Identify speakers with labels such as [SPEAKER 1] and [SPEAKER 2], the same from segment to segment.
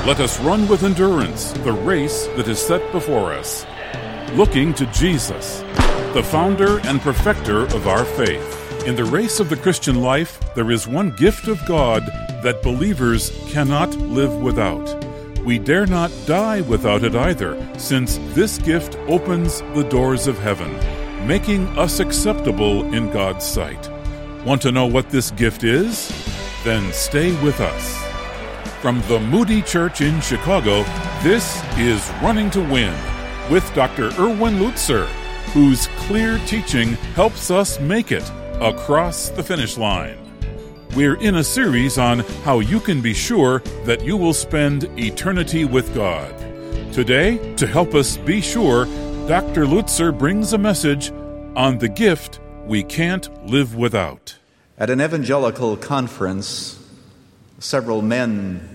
[SPEAKER 1] Let us run with endurance the race that is set before us, looking to Jesus, the founder and perfecter of our faith. In the race of the Christian life, there is one gift of God that believers cannot live without. We dare not die without it either, since this gift opens the doors of heaven, making us acceptable in God's sight. Want to know what this gift is? Then stay with us. From the Moody Church in Chicago, this is Running to Win with Dr. Erwin Lutzer, whose clear teaching helps us make it across the finish line. We're in a series on how you can be sure that you will spend eternity with God. Today, to help us be sure, Dr. Lutzer brings a message on the gift we can't live without.
[SPEAKER 2] At an evangelical conference, several men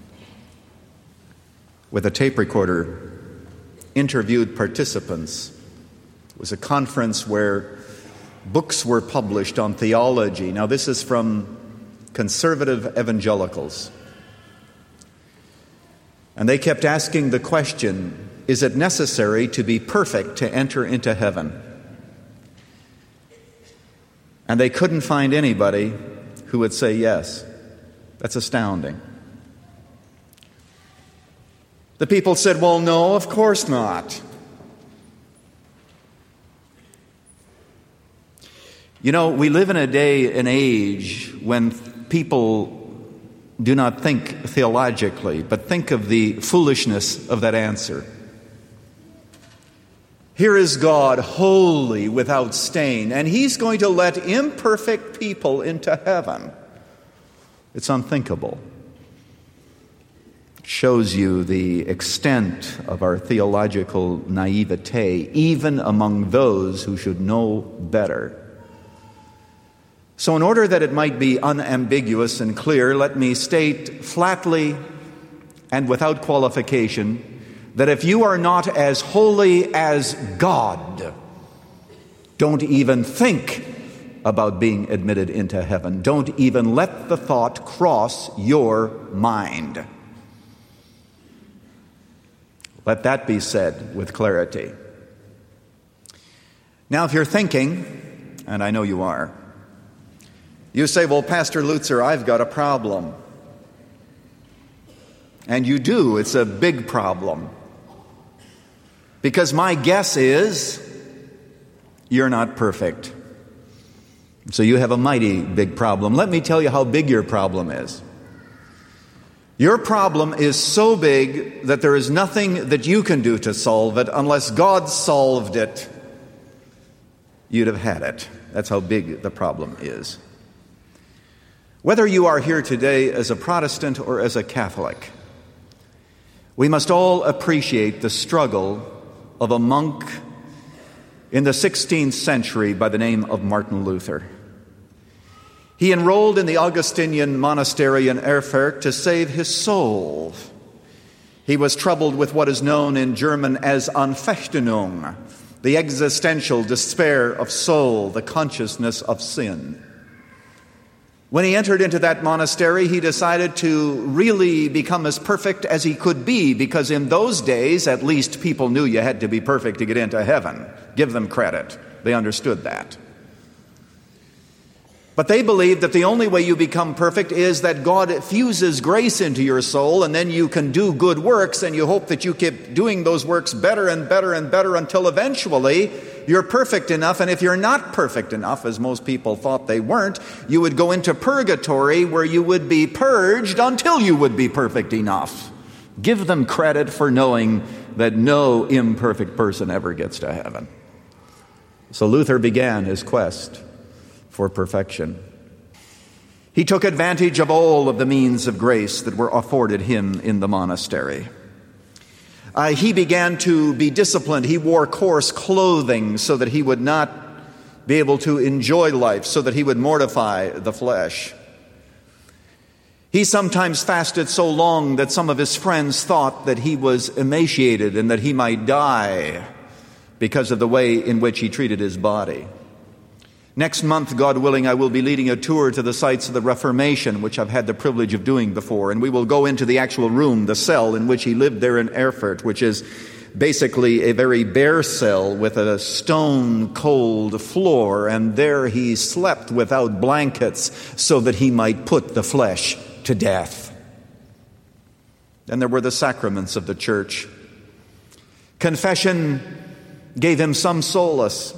[SPEAKER 2] with a tape recorder interviewed participants. It was a conference where books were published on theology. Now, this is from conservative evangelicals. And they kept asking the question, is it necessary to be perfect to enter into heaven? And they couldn't find anybody who would say yes. That's astounding. The people said, well, no, of course not. You know, we live in a day and age when people do not think theologically, but think of the foolishness of that answer. Here is God, holy, without stain, and He's going to let imperfect people into heaven. It's unthinkable. It shows you the extent of our theological naivete, even among those who should know better. So in order that it might be unambiguous and clear, let me state flatly and without qualification that if you are not as holy as God, don't even think about being admitted into heaven. Don't even let the thought cross your mind. Let that be said with clarity. Now, if you're thinking, and I know you are, you say, well, Pastor Lutzer, I've got a problem. And you do. It's a big problem. Because my guess is you're not perfect. So you have a mighty big problem. Let me tell you how big your problem is. Your problem is so big that there is nothing that you can do to solve it. Unless God solved it, you'd have had it. That's how big the problem is. Whether you are here today as a Protestant or as a Catholic, we must all appreciate the struggle of a monk in the 16th century by the name of Martin Luther. He enrolled in the Augustinian monastery in Erfurt to save his soul. He was troubled with what is known in German as Anfechtung, the existential despair of soul, the consciousness of sin. When he entered into that monastery, he decided to really become as perfect as he could be, because in those days, at least, people knew you had to be perfect to get into heaven. Give them credit. They understood that. But they believed that the only way you become perfect is that God fuses grace into your soul, and then you can do good works, and you hope that you keep doing those works better and better and better until eventually you're perfect enough. And if you're not perfect enough, as most people thought they weren't, you would go into purgatory where you would be purged until you would be perfect enough. Give them credit for knowing that no imperfect person ever gets to heaven. So Luther began his quest for perfection. He took advantage of all of the means of grace that were afforded him in the monastery. He began to be disciplined. He wore coarse clothing so that he would not be able to enjoy life, so that he would mortify the flesh. He sometimes fasted so long that some of his friends thought that he was emaciated and that he might die because of the way in which he treated his body. Next month, God willing, I will be leading a tour to the sites of the Reformation, which I've had the privilege of doing before. And we will go into the actual room, the cell in which he lived there in Erfurt, which is basically a very bare cell with a stone-cold floor. And there he slept without blankets so that he might put the flesh to death. Then there were the sacraments of the church. Confession gave him some solace.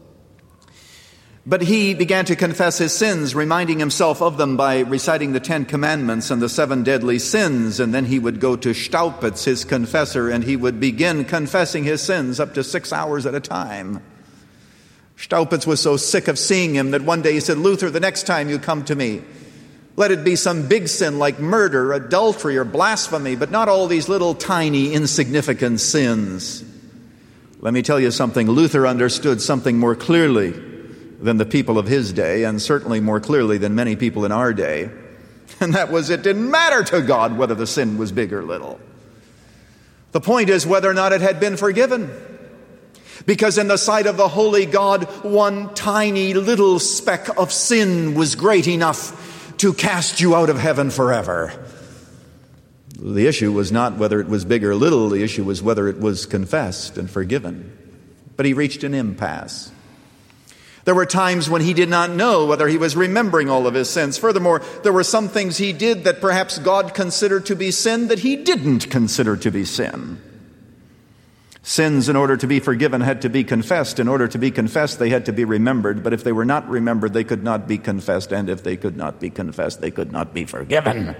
[SPEAKER 2] But he began to confess his sins, reminding himself of them by reciting the 10 Commandments and the 7 deadly sins. And then he would go to Staupitz, his confessor, and he would begin confessing his sins up to 6 hours at a time. Staupitz was so sick of seeing him that one day he said, "Luther, the next time you come to me, let it be some big sin like murder, adultery, or blasphemy, but not all these little tiny insignificant sins." Let me tell you something. Luther understood something more clearly than the people of his day, and certainly more clearly than many people in our day. And that was, it didn't matter to God whether the sin was big or little. The point is whether or not it had been forgiven. Because in the sight of the holy God, one tiny little speck of sin was great enough to cast you out of heaven forever. The issue was not whether it was big or little. The issue was whether it was confessed and forgiven. But he reached an impasse. There were times when he did not know whether he was remembering all of his sins. Furthermore, there were some things he did that perhaps God considered to be sin that he didn't consider to be sin. Sins, in order to be forgiven, had to be confessed. In order to be confessed, they had to be remembered. But if they were not remembered, they could not be confessed. And if they could not be confessed, they could not be forgiven.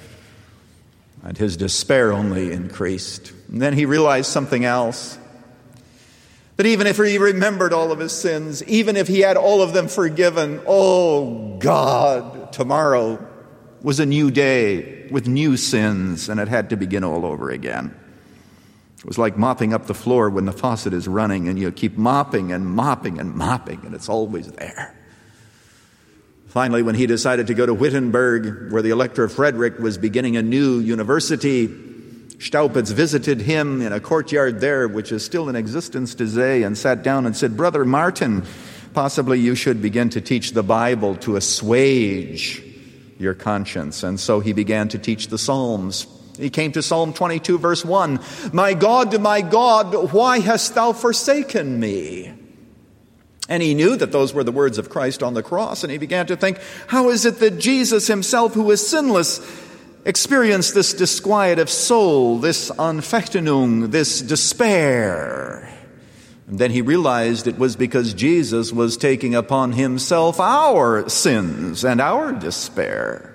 [SPEAKER 2] And his despair only increased. And then he realized something else. That even if he remembered all of his sins, even if he had all of them forgiven, oh God, tomorrow was a new day with new sins, and it had to begin all over again. It was like mopping up the floor when the faucet is running, and you keep mopping and mopping and mopping, and it's always there. Finally, when he decided to go to Wittenberg, where the Elector Frederick was beginning a new university, Staupitz visited him in a courtyard there, which is still in existence today, and sat down and said, "Brother Martin, possibly you should begin to teach the Bible to assuage your conscience." And so he began to teach the Psalms. He came to Psalm 22, verse 1. my God, why hast thou forsaken me?" And he knew that those were the words of Christ on the cross, and he began to think, how is it that Jesus himself, who is sinless, experienced this disquiet of soul, this Anfechtung, this despair? And then he realized it was because Jesus was taking upon himself our sins and our despair.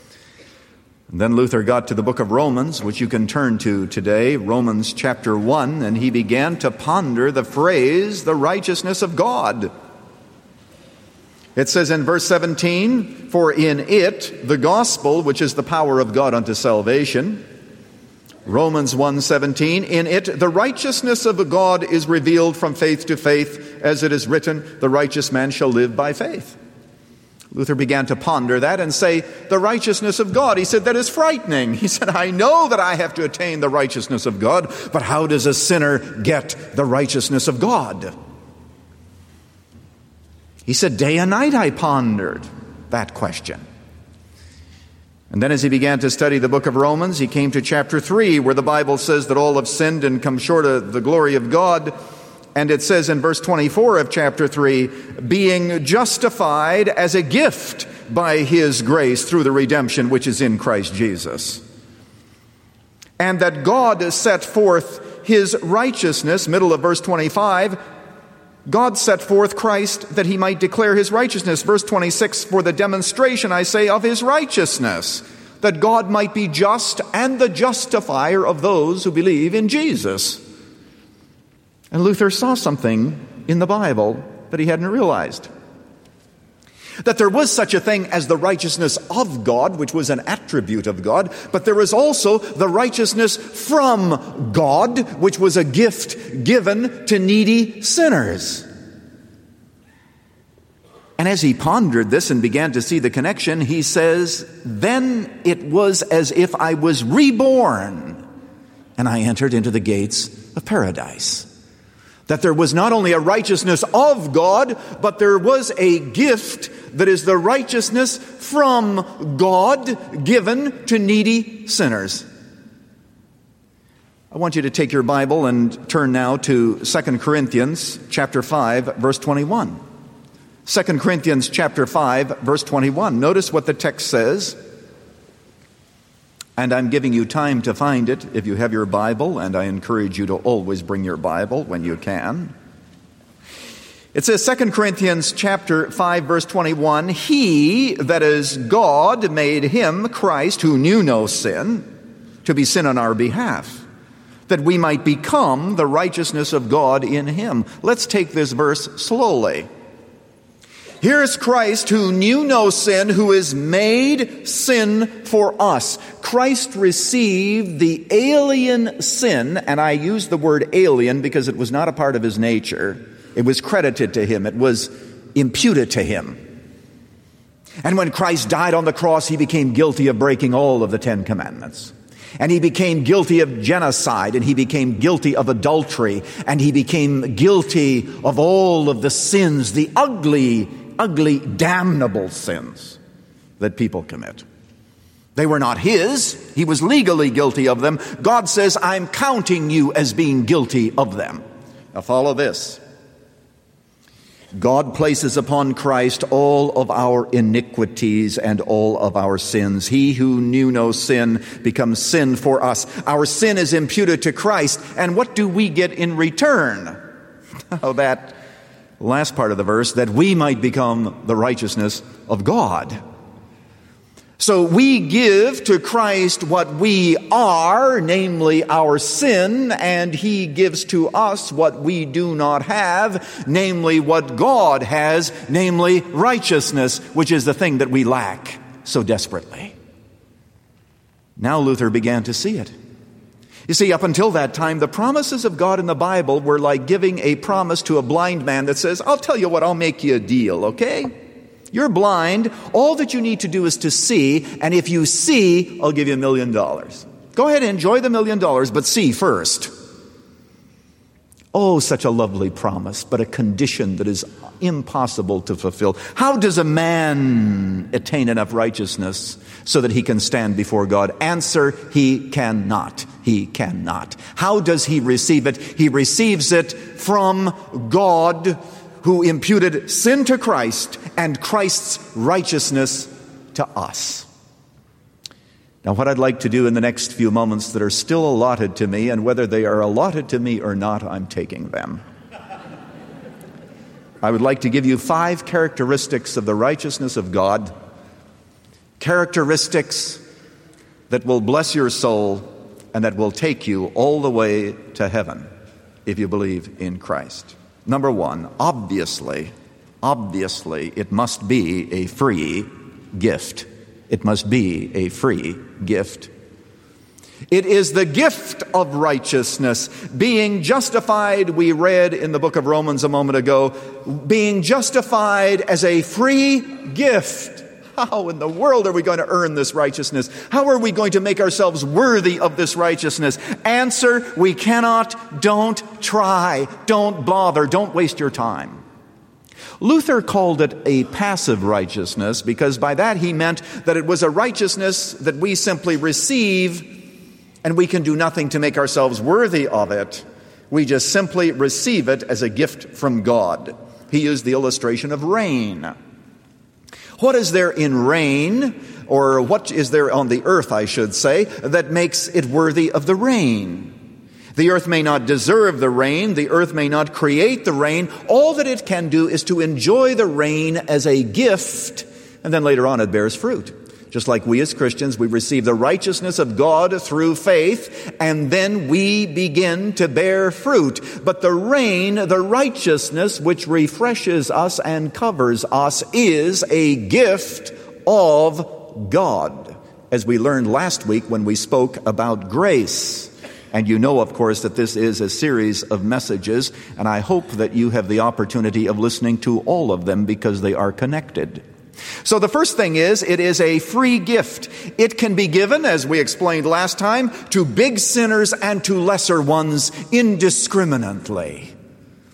[SPEAKER 2] And then Luther got to the book of Romans, which you can turn to today, Romans chapter 1, and he began to ponder the phrase, the righteousness of God. It says in verse 17, "For in it, the gospel, which is the power of God unto salvation," Romans 1:17, "in it the righteousness of God is revealed from faith to faith, as it is written, the righteous man shall live by faith." Luther began to ponder that and say, the righteousness of God. He said, that is frightening. He said, I know that I have to attain the righteousness of God, but how does a sinner get the righteousness of God? He said, day and night I pondered that question. And then as he began to study the book of Romans, he came to chapter 3, where the Bible says that all have sinned and come short of the glory of God. And it says in verse 24 of chapter 3, being justified as a gift by his grace through the redemption which is in Christ Jesus. And that God set forth his righteousness, middle of verse 25, God set forth Christ that he might declare his righteousness. Verse 26, for the demonstration, I say, of his righteousness, that God might be just and the justifier of those who believe in Jesus. And Luther saw something in the Bible that he hadn't realized. That there was such a thing as the righteousness of God, which was an attribute of God, but there was also the righteousness from God, which was a gift given to needy sinners. And as he pondered this and began to see the connection, he says, then it was as if I was reborn, and I entered into the gates of paradise. That there was not only a righteousness of God, but there was a gift that is the righteousness from God given to needy sinners. I want you to take your Bible and turn now to 2 Corinthians chapter 5, verse 21. 2 Corinthians chapter 5, verse 21. Notice what the text says. And I'm giving you time to find it if you have your Bible, and I encourage you to always bring your Bible when you can. It says, 2 Corinthians chapter 5, verse 21, He, that is God, made him, Christ, who knew no sin, to be sin on our behalf, that we might become the righteousness of God in him. Let's take this verse slowly. Here's Christ who knew no sin, who is made sin for us. Christ received the alien sin, and I use the word alien because it was not a part of his nature. It was credited to him. It was imputed to him. And when Christ died on the cross, he became guilty of breaking all of the 10 commandments. And he became guilty of genocide, and he became guilty of adultery, and he became guilty of all of the sins, the ugly, damnable sins that people commit. They were not his. He was legally guilty of them. God says, I'm counting you as being guilty of them. Now follow this. God places upon Christ all of our iniquities and all of our sins. He who knew no sin becomes sin for us. Our sin is imputed to Christ. And what do we get in return? Oh, that last part of the verse, that we might become the righteousness of God. So we give to Christ what we are, namely our sin, and he gives to us what we do not have, namely what God has, namely righteousness, which is the thing that we lack so desperately. Now Luther began to see it. You see, up until that time, the promises of God in the Bible were like giving a promise to a blind man that says, I'll tell you what, I'll make you a deal, okay? You're blind. All that you need to do is to see, and if you see, I'll give you $1 million. Go ahead and enjoy the $1 million, but see first. Oh, such a lovely promise, but a condition that is impossible to fulfill. How does a man attain enough righteousness so that he can stand before God? Answer, he cannot. He cannot. How does he receive it? He receives it from God, who imputed sin to Christ and Christ's righteousness to us. Now, what I'd like to do in the next few moments that are still allotted to me, and whether they are allotted to me or not, I'm taking them. I would like to give you 5 characteristics of the righteousness of God, characteristics that will bless your soul and that will take you all the way to heaven if you believe in Christ. Number 1, obviously, it must be a free gift. It must be a free gift. It is the gift of righteousness. Being justified, we read in the book of Romans a moment ago, being justified as a free gift. How in the world are we going to earn this righteousness? How are we going to make ourselves worthy of this righteousness? Answer, we cannot. Don't try. Don't bother. Don't waste your time. Luther called it a passive righteousness because by that he meant that it was a righteousness that we simply receive and we can do nothing to make ourselves worthy of it. We just simply receive it as a gift from God. He used the illustration of rain. What is there in rain, or what is there on the earth, I should say, that makes it worthy of the rain? The earth may not deserve the rain. The earth may not create the rain. All that it can do is to enjoy the rain as a gift, and then later on it bears fruit. Just like we as Christians, we receive the righteousness of God through faith, and then we begin to bear fruit. But the rain, the righteousness which refreshes us and covers us, is a gift of God, as we learned last week when we spoke about grace. And you know, of course, that this is a series of messages, and I hope that you have the opportunity of listening to all of them because they are connected. So the first thing is, it is a free gift. It can be given, as we explained last time, to big sinners and to lesser ones indiscriminately.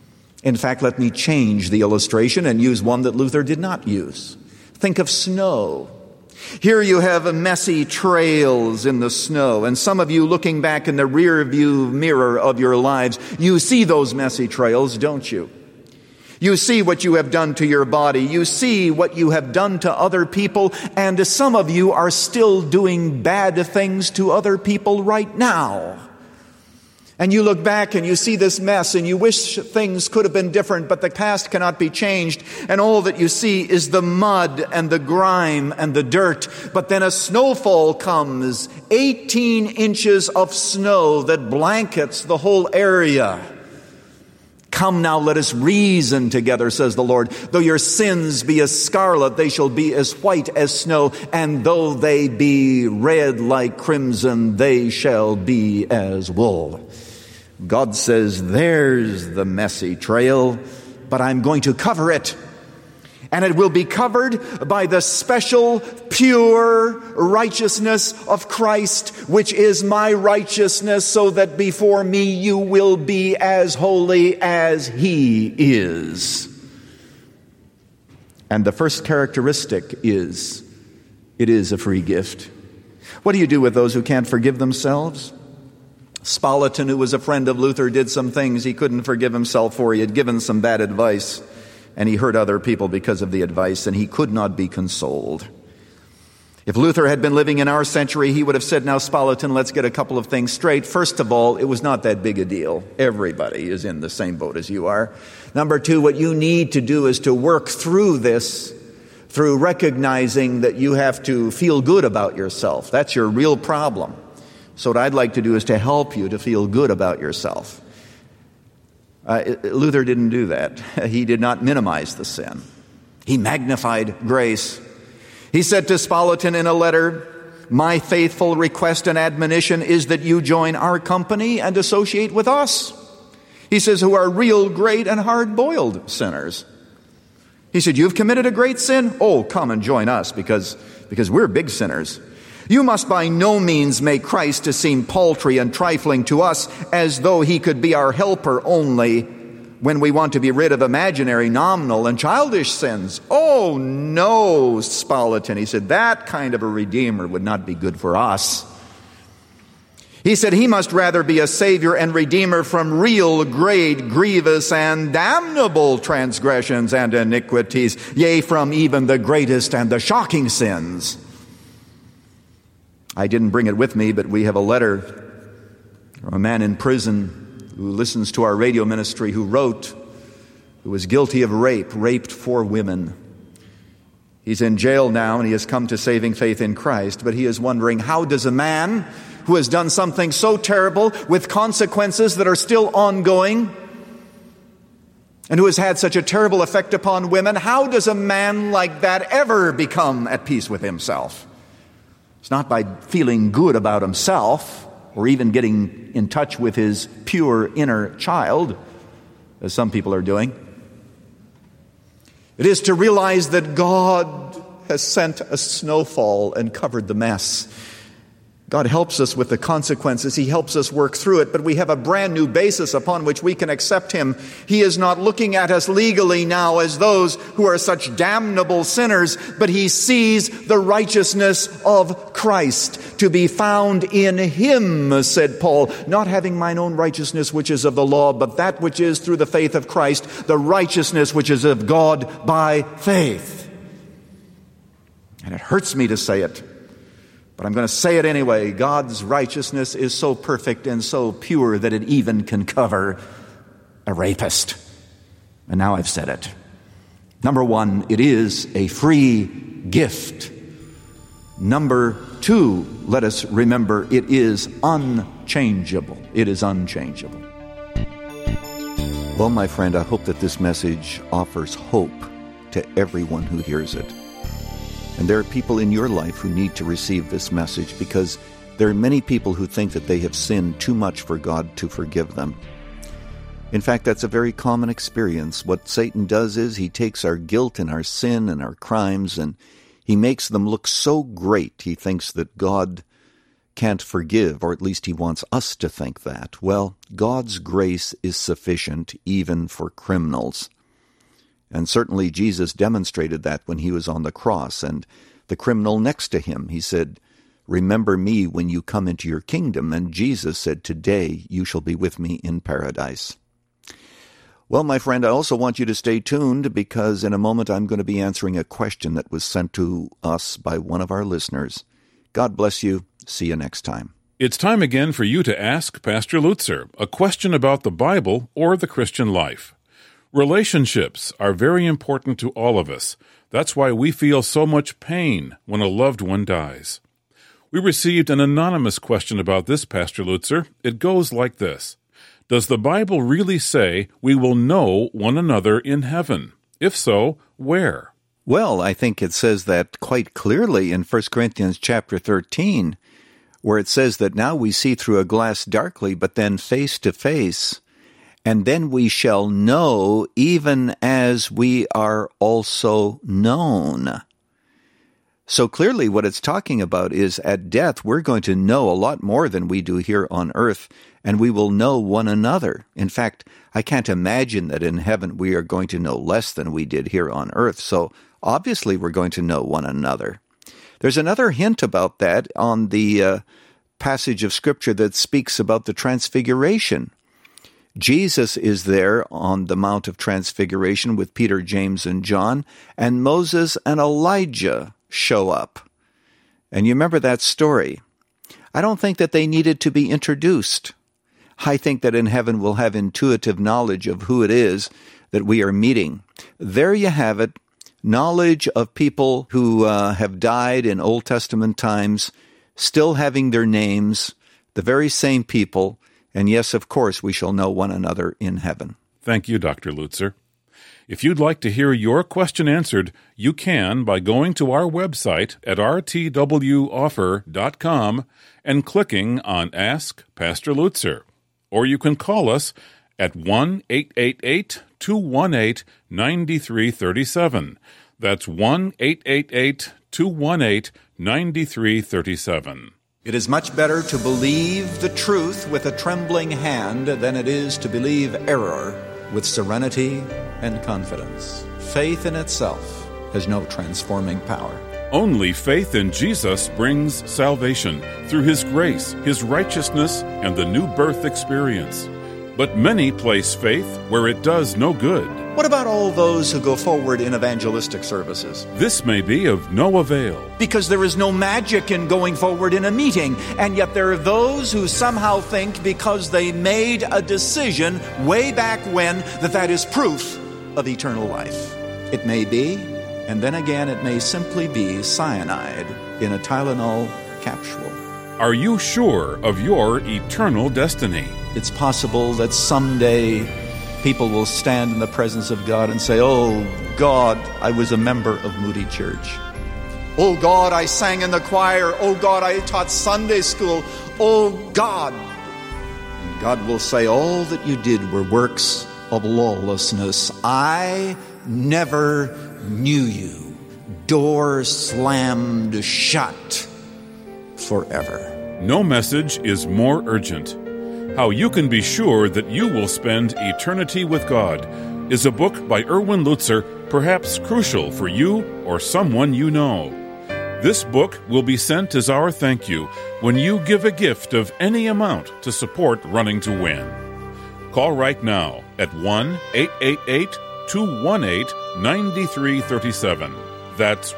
[SPEAKER 2] In fact, let me change the illustration and use one that Luther did not use. Think of snow. Here you have messy trails in the snow, and some of you looking back in the rear view mirror of your lives, you see those messy trails, don't you? You see what you have done to your body. You see what you have done to other people, and some of you are still doing bad things to other people right now. And you look back and you see this mess and you wish things could have been different, but the past cannot be changed. And all that you see is the mud and the grime and the dirt. But then a snowfall comes, 18 inches of snow that blankets the whole area. Come now, let us reason together, says the Lord. Though your sins be as scarlet, they shall be as white as snow. And though they be red like crimson, they shall be as wool. God says, there's the messy trail, but I'm going to cover it. And it will be covered by the special, pure righteousness of Christ, which is my righteousness, so that before me you will be as holy as He is. And the first characteristic is, it is a free gift. What do you do with those who can't forgive themselves? Spalatin, who was a friend of Luther, did some things he couldn't forgive himself for. He had given some bad advice, and he hurt other people because of the advice, and he could not be consoled. If Luther had been living in our century, he would have said, now, Spalatin, let's get a couple of things straight. First of all, it was not that big a deal. Everybody is in the same boat as you are. Number two, what you need to do is to work through this through recognizing that you have to feel good about yourself. That's your real problem. So what I'd like to do is to help you to feel good about yourself. Luther didn't do that. He did not minimize the sin. He magnified grace. He said to Spalatin in a letter, my faithful request and admonition is that you join our company and associate with us. He says, who are real great and hard-boiled sinners. He said, you've committed a great sin? Oh, come and join us because we're big sinners. You must by no means make Christ to seem paltry and trifling to us, as though He could be our helper only when we want to be rid of imaginary, nominal, and childish sins. Oh, no, Spalatin. He said, that kind of a Redeemer would not be good for us. He said, He must rather be a Savior and Redeemer from real, great, grievous, and damnable transgressions and iniquities, yea, from even the greatest and the shocking sins. I didn't bring it with me, but we have a letter from a man in prison who listens to our radio ministry who was guilty of rape, raped 4 women. He's in jail now and he has come to saving faith in Christ, but he is wondering, how does a man who has done something so terrible with consequences that are still ongoing and who has had such a terrible effect upon women, how does a man like that ever become at peace with himself? It's not by feeling good about himself or even getting in touch with his pure inner child, as some people are doing. It is to realize that God has sent a snowfall and covered the mess. God helps us with the consequences. He helps us work through it, but we have a brand new basis upon which we can accept Him. He is not looking at us legally now as those who are such damnable sinners, but He sees the righteousness of Christ to be found in Him, said Paul, not having mine own righteousness which is of the law, but that which is through the faith of Christ, the righteousness which is of God by faith. And it hurts me to say it, but I'm going to say it anyway. God's righteousness is so perfect and so pure that it even can cover a rapist. And now I've said it. Number 1, it is a free gift. Number 2, let us remember, it is unchangeable. It is unchangeable. Well, my friend, I hope that this message offers hope to everyone who hears it. And there are people in your life who need to receive this message, because there are many people who think that they have sinned too much for God to forgive them. In fact, that's a very common experience. What Satan does is he takes our guilt and our sin and our crimes and he makes them look so great. He thinks that God can't forgive, or at least he wants us to think that. Well, God's grace is sufficient even for criminals. And certainly Jesus demonstrated that when he was on the cross, and the criminal next to him, he said, "Remember me when you come into your kingdom." And Jesus said, "Today you shall be with me in paradise." Well, my friend, I also want you to stay tuned, because in a moment I'm going to be answering a question that was sent to us by one of our listeners. God bless you. See you next time.
[SPEAKER 1] It's time again for you to ask Pastor Lutzer a question about the Bible or the Christian life. Relationships are very important to all of us. That's why we feel so much pain when a loved one dies. We received an anonymous question about this, Pastor Lutzer. It goes like this. Does the Bible really say we will know one another in heaven? If so, where?
[SPEAKER 2] Well, I think it says that quite clearly in 1 Corinthians chapter 13, where it says that now we see through a glass darkly, but then face to face, and then we shall know even as we are also known. So clearly what it's talking about is at death, we're going to know a lot more than we do here on earth, and we will know one another. In fact, I can't imagine that in heaven we are going to know less than we did here on earth. So obviously we're going to know one another. There's another hint about that on the passage of Scripture that speaks about the Transfiguration. Jesus is there on the Mount of Transfiguration with Peter, James, and John, and Moses and Elijah show up. And you remember that story. I don't think that they needed to be introduced. I think that in heaven we'll have intuitive knowledge of who it is that we are meeting. There you have it, knowledge of people who have died in Old Testament times, still having their names, the very same people, and yes, of course, we shall know one another in heaven.
[SPEAKER 1] Thank you, Dr. Lutzer. If you'd like to hear your question answered, you can by going to our website at rtwoffer.com and clicking on Ask Pastor Lutzer. Or you can call us at 1-888-218-9337. That's 1-888-218-9337.
[SPEAKER 2] It is much better to believe the truth with a trembling hand than it is to believe error with serenity and confidence. Faith in itself has no transforming power.
[SPEAKER 1] Only faith in Jesus brings salvation through His grace, His righteousness, and the new birth experience. But many place faith where it does no good.
[SPEAKER 2] What about all those who go forward in evangelistic services?
[SPEAKER 1] This may be of no avail.
[SPEAKER 2] Because there is no magic in going forward in a meeting, and yet there are those who somehow think because they made a decision way back when that is proof of eternal life. It may be, and then again it may simply be cyanide in a Tylenol capsule.
[SPEAKER 1] Are you sure of your eternal destiny?
[SPEAKER 2] It's possible that someday people will stand in the presence of God and say, "Oh, God, I was a member of Moody Church. Oh, God, I sang in the choir. Oh, God, I taught Sunday school. Oh, God." And God will say, "All that you did were works of lawlessness. I never knew you." Door slammed shut forever.
[SPEAKER 1] No message is more urgent. How You Can Be Sure That You Will Spend Eternity with God is a book by Erwin Lutzer, perhaps crucial for you or someone you know. This book will be sent as our thank you when you give a gift of any amount to support Running to Win. Call right now at 1-888-218-9337. That's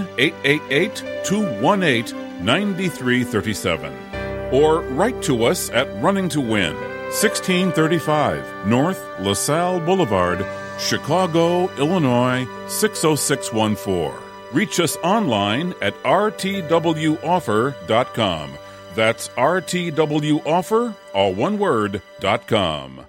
[SPEAKER 1] 1-888-218-9337. Or write to us at Running to Win, 1635 North LaSalle Boulevard, Chicago, Illinois, 60614. Reach us online at rtwoffer.com. That's rtwoffer, all one word, .com.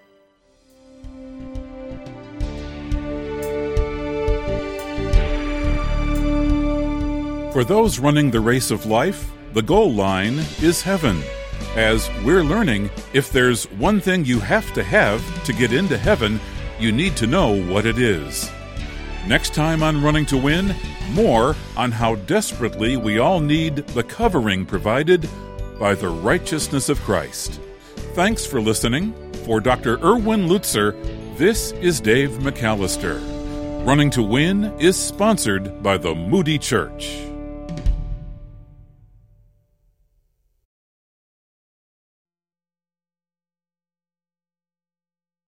[SPEAKER 1] For those running the race of life, the goal line is heaven. As we're learning, if there's one thing you have to get into heaven, you need to know what it is. Next time on Running to Win, more on how desperately we all need the covering provided by the righteousness of Christ. Thanks for listening. For Dr. Erwin Lutzer, this is Dave McAllister. Running to Win is sponsored by the Moody Church.